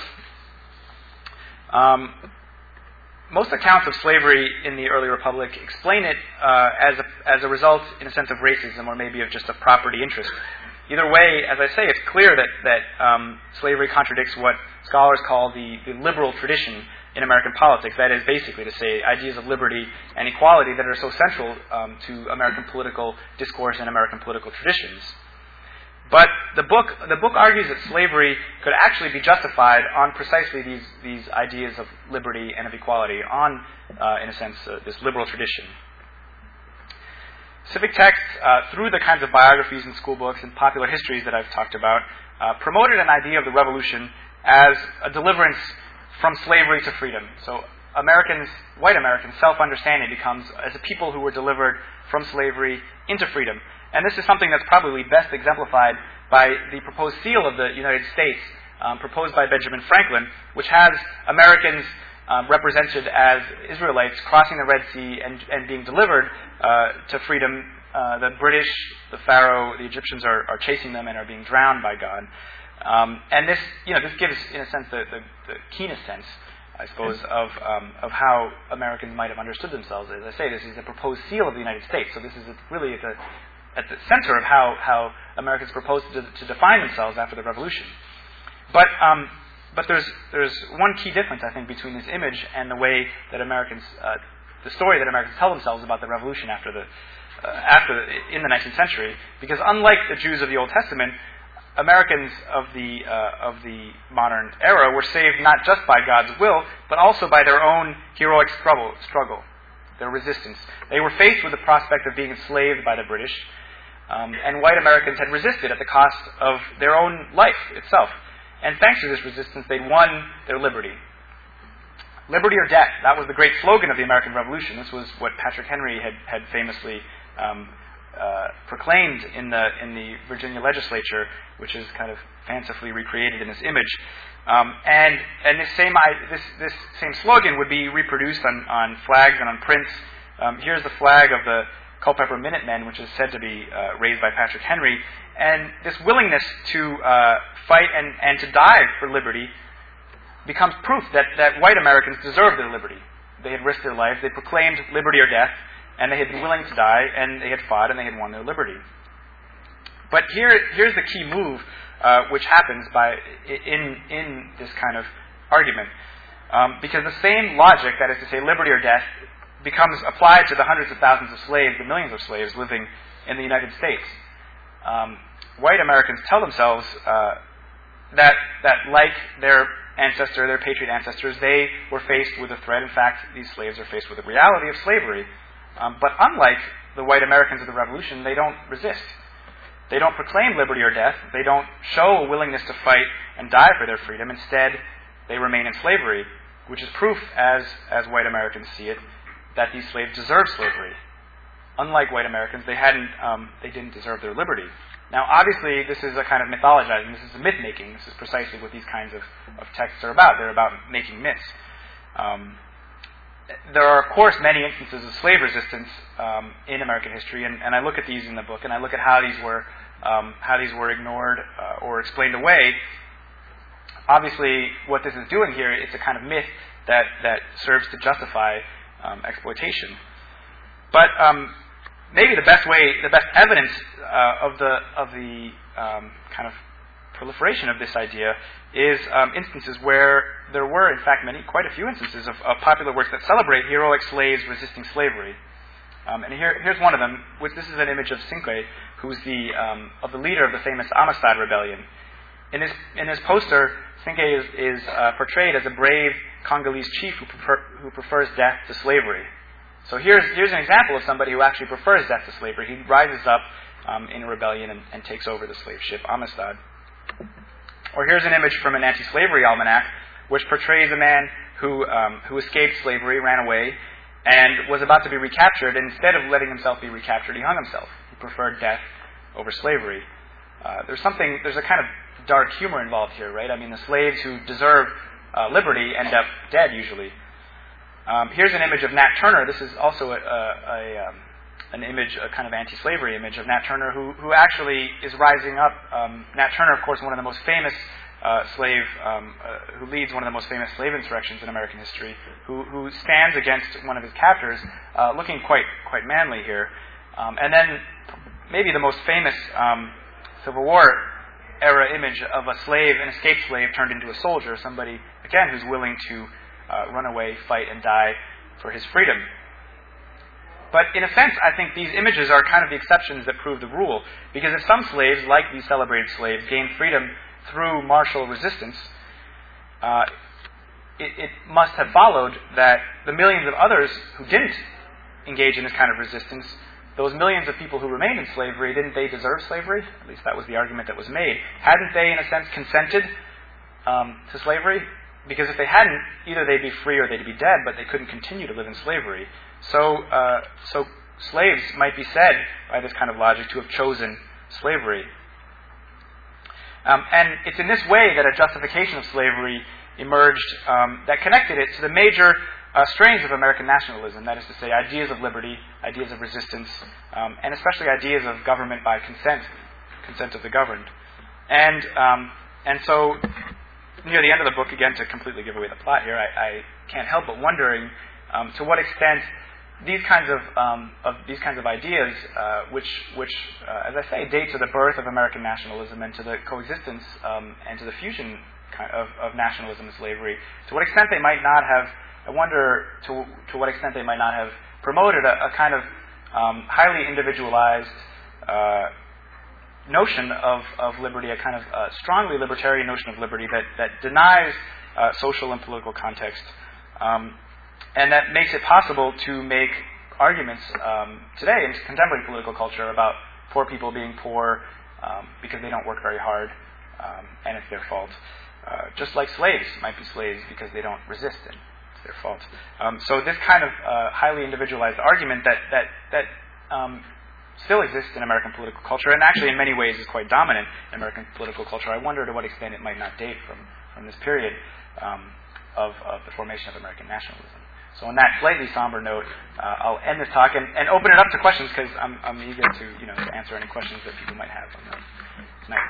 Um, most accounts of slavery in the early republic explain it uh, as a, as a result, in a sense, of racism or maybe of just a property interest. Either way, as I say, it's clear that that um, slavery contradicts what scholars call the, the liberal tradition in American politics. That is basically to say ideas of liberty and equality that are so central um, to American political discourse and American political traditions. But the book the book argues that slavery could actually be justified on precisely these these ideas of liberty and of equality, on, uh, in a sense, uh, this liberal tradition. Civic texts, uh, through the kinds of biographies and school books and popular histories that I've talked about, uh, promoted an idea of the revolution as a deliverance from slavery to freedom. So Americans, white Americans, self-understanding becomes as a people who were delivered from slavery into freedom. And this is something that's probably best exemplified by the proposed seal of the United States, um, proposed by Benjamin Franklin, which has Americans um, represented as Israelites crossing the Red Sea and, and being delivered uh, to freedom. Uh, the British, the Pharaoh, the Egyptians are, are chasing them and are being drowned by God. Um, and this, you know, this gives, in a sense, the, the, the keenest sense, I suppose, of um, of how Americans might have understood themselves. As I say, this is the proposed seal of the United States, so this is really at the at the center of how, how Americans proposed to, to define themselves after the Revolution. But um, but there's there's one key difference, I think, between this image and the way that Americans, uh, the story that Americans tell themselves about the Revolution after the uh, after the, in the nineteenth century, because unlike the Jews of the Old Testament, Americans of the uh, of the modern era were saved not just by God's will, but also by their own heroic struggle, struggle, their resistance. They were faced with the prospect of being enslaved by the British, um, and white Americans had resisted at the cost of their own life itself. And thanks to this resistance, they'd won their liberty. Liberty or death, that was the great slogan of the American Revolution. This was what Patrick Henry had, had famously um, uh, proclaimed in the in the Virginia legislature, which is kind of fancifully recreated in this image. Um, and and this same this this same slogan would be reproduced on, on flags and on prints. Um, here's the flag of the Culpeper Minutemen, which is said to be uh, raised by Patrick Henry. And this willingness to uh, fight and, and to die for liberty becomes proof that, that white Americans deserved their liberty. They had risked their lives, they proclaimed liberty or death, and they had been willing to die, and they had fought, and they had won their liberty. But here, here's the key move, uh, which happens by in in this kind of argument, um, because the same logic, that is to say, liberty or death, becomes applied to the hundreds of thousands of slaves, the millions of slaves living in the United States. Um, white Americans tell themselves uh, that that like their ancestor, their patriot ancestors, they were faced with a threat. In fact, these slaves are faced with the reality of slavery. Um, but unlike the white Americans of the Revolution, they don't resist. They don't proclaim liberty or death. They don't show a willingness to fight and die for their freedom. Instead, they remain in slavery, which is proof, as as white Americans see it, that these slaves deserve slavery. Unlike white Americans, they hadn't, um, they didn't deserve their liberty. Now, obviously, this is a kind of mythologizing. This is a myth-making. This is precisely what these kinds of, of texts are about. They're about making myths. Um, there are, of course, many instances of slave resistance um, in American history, and, and I look at these in the book, and I look at how these were um, how these were ignored uh, or explained away. Obviously, what this is doing here, it's a kind of myth that that serves to justify um, exploitation. But um, maybe the best way, the best evidence uh, of the of the um, kind of proliferation of this idea is um, instances where there were, in fact, many, quite a few instances of, of popular works that celebrate heroic slaves resisting slavery. Um, and here, here's one of them. Which this is an image of Cinque, who's the um, of the leader of the famous Amistad Rebellion. In his in his poster, Cinque is, is uh, portrayed as a brave Congolese chief who, prefer, who prefers death to slavery. So here's here's an example of somebody who actually prefers death to slavery. He rises up um, in a rebellion and, and takes over the slave ship Amistad. Or here's an image from an anti-slavery almanac, which portrays a man who um, who escaped slavery, ran away, and was about to be recaptured. And instead of letting himself be recaptured, he hung himself. He preferred death over slavery. Uh, there's something. There's a kind of dark humor involved here, right? I mean, the slaves who deserve uh, liberty end up dead usually. Um, here's an image of Nat Turner. This is also a, a, a, um, an image, a kind of anti-slavery image of Nat Turner, who, who actually is rising up. Um, Nat Turner, of course, one of the most famous uh, slave, um, uh, who leads one of the most famous slave insurrections in American history, who, who stands against one of his captors, uh, looking quite quite manly here. Um, and then maybe the most famous um, Civil War era image of a slave, an escaped slave turned into a soldier, somebody, again, who's willing to Uh, run away, fight, and die for his freedom. But in a sense, I think these images are kind of the exceptions that prove the rule. Because if some slaves, like these celebrated slaves, gained freedom through martial resistance, uh, it, it must have followed that the millions of others who didn't engage in this kind of resistance, those millions of people who remained in slavery, didn't they deserve slavery? At least that was the argument that was made. Hadn't they, in a sense, consented um, to slavery? Because if they hadn't, either they'd be free or they'd be dead, but they couldn't continue to live in slavery. So, uh, so slaves might be said, by this kind of logic, to have chosen slavery. Um, and it's in this way that a justification of slavery emerged um, that connected it to the major uh, strains of American nationalism, that is to say, ideas of liberty, ideas of resistance, um, and especially ideas of government by consent, consent of the governed. And, um, and so, near the end of the book, again, to completely give away the plot here, I, I can't help but wondering um, to what extent these kinds of, um, of these kinds of ideas, uh, which, which uh, as I say, date to the birth of American nationalism and to the coexistence um, and to the fusion kind of, of nationalism and slavery, to what extent they might not have, I wonder to, to what extent they might not have promoted a, a kind of um, highly individualized uh, notion of, of liberty, a kind of uh, strongly libertarian notion of liberty that, that denies uh, social and political context, um, and that makes it possible to make arguments um, today in contemporary political culture about poor people being poor um, because they don't work very hard, um, and it's their fault. Uh, just like slaves might be slaves because they don't resist, and it's their fault. Um, so this kind of uh, highly individualized argument that that that um, still exists in American political culture, and actually in many ways is quite dominant in American political culture. I wonder to what extent it might not date from, from this period um, of, of the formation of American nationalism. So on that slightly somber note, uh, I'll end this talk and, and open it up to questions, because I'm, I'm eager to, you know, to answer any questions that people might have on that tonight.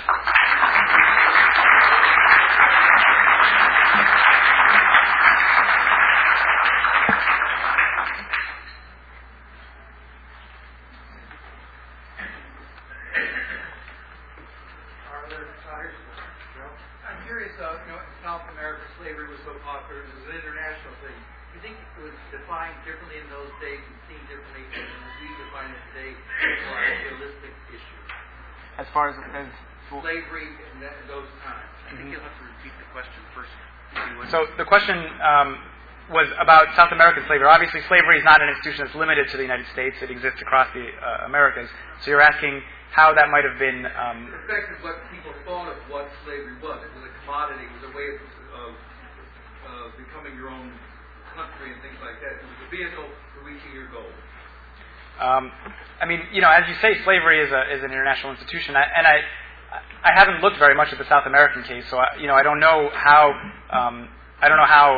Defined differently in those days and seen differently than we define it today, or a realistic issue. As far as, as slavery in, that, in those times. I think you'll have to repeat the question first. So the question um, was about South American slavery. Obviously, slavery is not an institution that's limited to the United States. It exists across the uh, Americas. So you're asking how that might have been. Um, it affected what people thought of what slavery was. It was a commodity. It was a way of, of, of becoming your own country and things like that. It was a vehicle for reaching your goal. Um, I mean, you know, as you say, slavery is a is an international institution, I, and I I haven't looked very much at the South American case, so I, you know, I don't know how um, I don't know how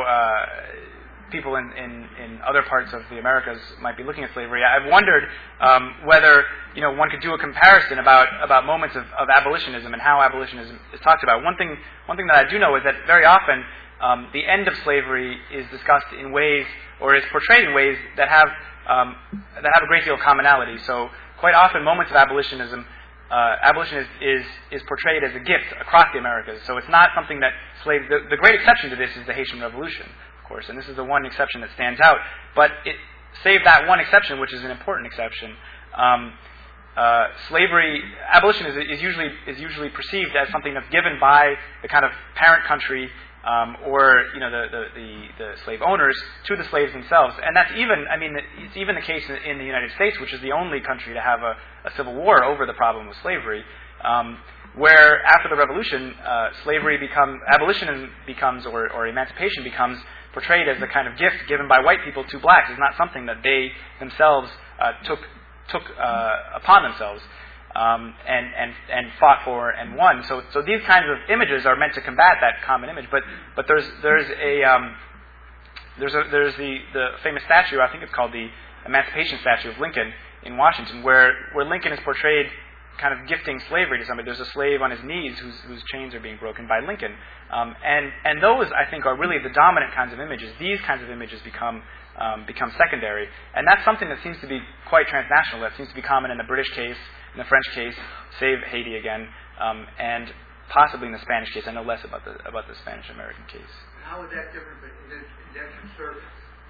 uh, people in, in, in other parts of the Americas might be looking at slavery. I've wondered um, whether you know one could do a comparison about about moments of, of abolitionism and how abolitionism is talked about. One thing one thing that I do know is that very often Um, the end of slavery is discussed in ways, or is portrayed in ways that have um, that have a great deal of commonality. So, quite often, moments of abolitionism, uh, abolition is, is is portrayed as a gift across the Americas. So, it's not something that slave. The, the great exception to this is the Haitian Revolution, of course, and this is the one exception that stands out. But it, save that one exception, which is an important exception. Um, Uh, slavery, abolition is, is usually is usually perceived as something that's given by the kind of parent country um, or you know the, the, the, the slave owners to the slaves themselves, and that's even I mean it's even the case in, in the United States, which is the only country to have a, a civil war over the problem of slavery. Um, where after the Revolution, uh, slavery become abolition becomes or, or emancipation becomes portrayed as a kind of gift given by white people to blacks. It's not something that they themselves uh, took. took uh, upon themselves um, and, and, and fought for and won. So so these kinds of images are meant to combat that common image. But but there's there's a um, there's a there's the, the famous statue, I think it's called the Emancipation Statue of Lincoln in Washington, where, where Lincoln is portrayed kind of gifting slavery to somebody. There's a slave on his knees whose whose chains are being broken by Lincoln. Um, and and those I think are really the dominant kinds of images. These kinds of images become Um, become secondary. And that's something that seems to be quite transnational. That seems to be common in the British case, in the French case, save Haiti again, um, and possibly in the Spanish case. I know less about the about the Spanish-American case. How is that different than indentured servants?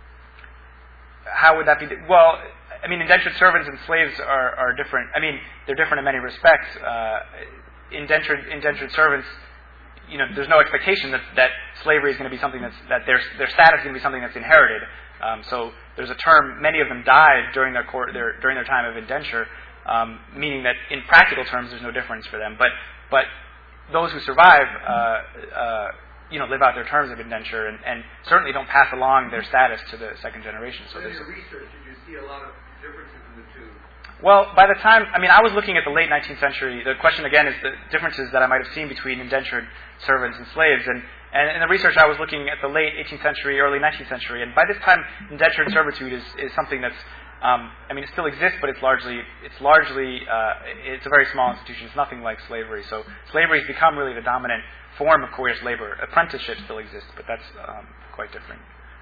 How would that be? Di- well, I mean, indentured servants and slaves are, are different. I mean, they're different in many respects. Uh, indentured indentured servants, you know, there's no expectation that, that slavery is going to be something that's that their their status is going to be something that's inherited. Um, so there's a term. Many of them died during their, court, their during their time of indenture, um, meaning that in practical terms there's no difference for them. But but those who survive, uh, uh, you know, live out their terms of indenture and, and certainly don't pass along their status to the second generation. So in there's your research, did you see a lot of differences in the two? Well, by the time, I mean, I was looking at the late nineteenth century. The question again is the differences that I might have seen between indentured servants and slaves. And, and in the research, I was looking at the late eighteenth century, early nineteenth century. And by this time, indentured servitude is, is something that's, um, I mean, it still exists, but it's largely, it's largely, uh, it's a very small institution. It's nothing like slavery. So slavery has become really the dominant form of coerced labor. Apprenticeship still exists, but that's um, quite different.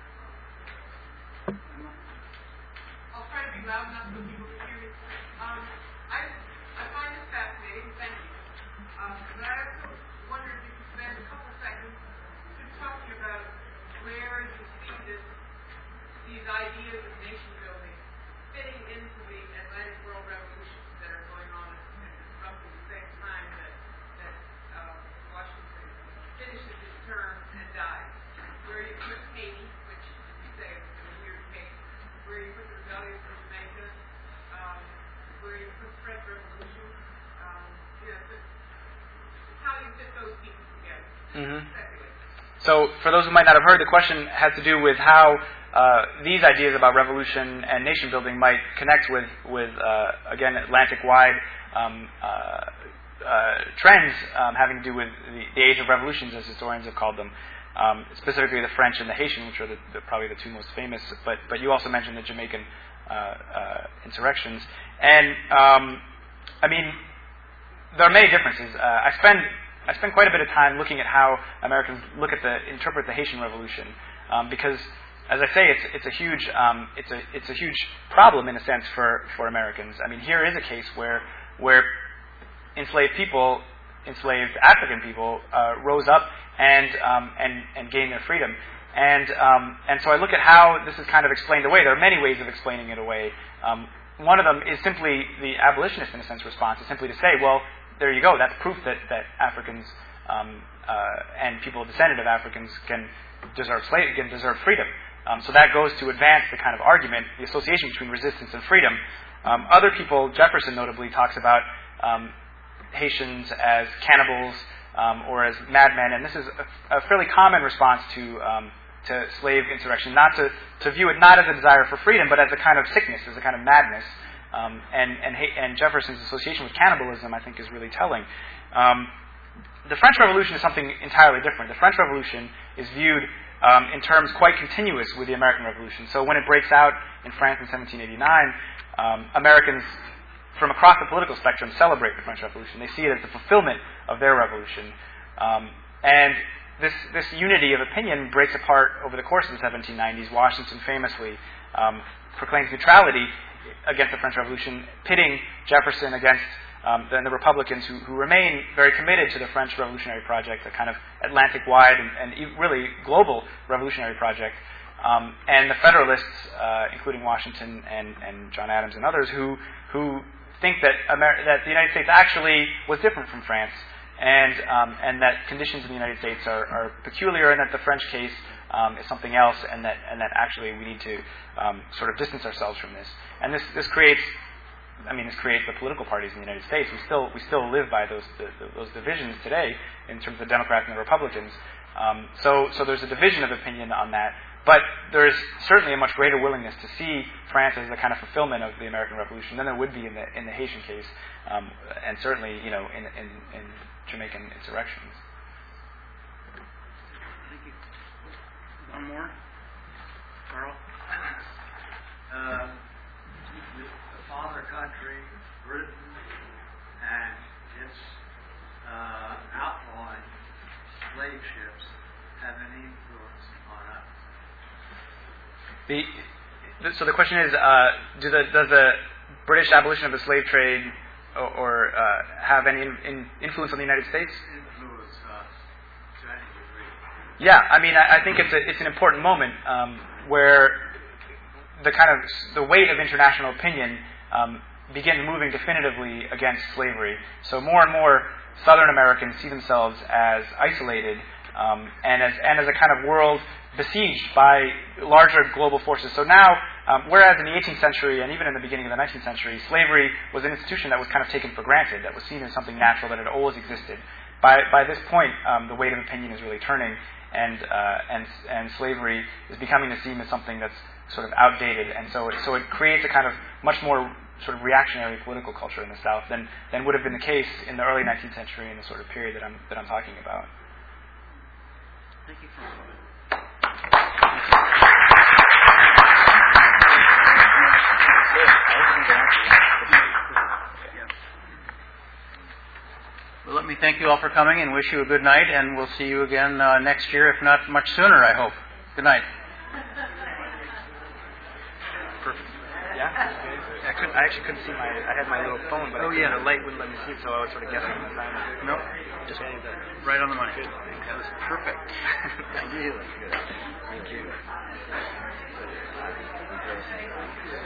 I'll try to be loud enough so people can hear me. Um, I, I find this fascinating. Thank you. Um, but I also wonder if you could spend a couple seconds just talking about where you see this, these ideas of nation building fitting into the Atlantic world revolutions that are going on at roughly the same time that, that uh, Washington finishes his term and dies. Where you put Haiti, which, as you say, is a weird case. Where you put the rebellion from Jamaica. Um, where you put the French Revolution. Um, you know, just how you fit those pieces together. Mm-hmm. so for those who might not have heard, the question has to do with how uh, these ideas about revolution and nation building might connect with, with uh, again, Atlantic-wide um, uh, uh, trends um, having to do with the, the age of revolutions, as historians have called them. Um, specifically the French and the Haitian, which are the, the, probably the two most famous. But but you also mentioned the Jamaican uh, uh, insurrections, and um, I mean there are many differences. Uh, I spend I spend quite a bit of time looking at how Americans look at the interpret the Haitian Revolution, um, because as I say, it's it's a huge um, it's a it's a huge problem in a sense for, for Americans. I mean, here is a case where where enslaved people, enslaved African people, uh, rose up and um, and and gained their freedom. And um, and so I look at how this is kind of explained away. There are many ways of explaining it away. Um, one of them is simply the abolitionist, in a sense, response is simply to say, well, there you go. That's proof that that Africans um, uh, and people descended of Africans can deserve slave, can deserve freedom. Um, so that goes to advance the kind of argument, the association between resistance and freedom. Um, other people, Jefferson notably, talks about um, Haitians as cannibals um, or as madmen, and this is a, a fairly common response to um, to slave insurrection, not to, to view it not as a desire for freedom, but as a kind of sickness, as a kind of madness. Um, and, and, and Jefferson's association with cannibalism, I think, is really telling. Um, the French Revolution is something entirely different. The French Revolution is viewed um, in terms quite continuous with the American Revolution. So when it breaks out in France in seventeen eighty-nine, um, Americans from across the political spectrum celebrate the French Revolution. They see it as the fulfillment of their revolution. Um, and this, this unity of opinion breaks apart over the course of the seventeen nineties. Washington famously um, proclaims neutrality against the French Revolution, pitting Jefferson against um, the, the Republicans who, who remain very committed to the French revolutionary project, a kind of Atlantic-wide and, and really global revolutionary project. Um, and the Federalists, uh, including Washington and, and John Adams and others, who who think that Amer- that the United States actually was different from France, and um, and that conditions in the United States are, are peculiar, and that the French case um, is something else, and that and that actually we need to um, sort of distance ourselves from this. And this this creates, I mean, this creates the political parties in the United States. We still we still live by those the, the, those divisions today in terms of the Democrats and the Republicans. Um, so so there's a division of opinion on that. But there is certainly a much greater willingness to see France as a kind of fulfillment of the American Revolution than there would be in the in the Haitian case, um, and certainly, you know, in, in, in Jamaican insurrections. Thank you. One more, Carl. Uh, the father country, Britain, and its uh, outlawing slave ships have any influence on us? The, so the question is, uh, do the, does the British abolition of the slave trade or, or uh, have any in, in influence on the United States? Influence us to any degree. Yeah, I mean, I, I think it's a, it's an important moment um, where the kind of the weight of international opinion um, begins moving definitively against slavery. So more and more Southern Americans see themselves as isolated um, and as and as a kind of world besieged by larger global forces. So now, um, whereas in the eighteenth century and even in the beginning of the nineteenth century, slavery was an institution that was kind of taken for granted, that was seen as something natural, that had always existed. By by this point, um, the weight of opinion is really turning, and uh, and and slavery is becoming to seem as something that's sort of outdated, and so it, so it creates a kind of much more sort of reactionary political culture in the South than than would have been the case in the early nineteenth century in the sort of period that I'm that I'm talking about. Thank you. Well, let me thank you all for coming and wish you a good night, and we'll see you again uh, next year, if not much sooner, I hope. Good night. Perfect. Yeah? I couldn't. I actually couldn't see my. I had my little phone, but oh, I yeah. the light wouldn't let me see it, so I was sort of guessing the time. Nope. Just getting that. Right on the money. Good. That was perfect. Thank you. Good. Thank you.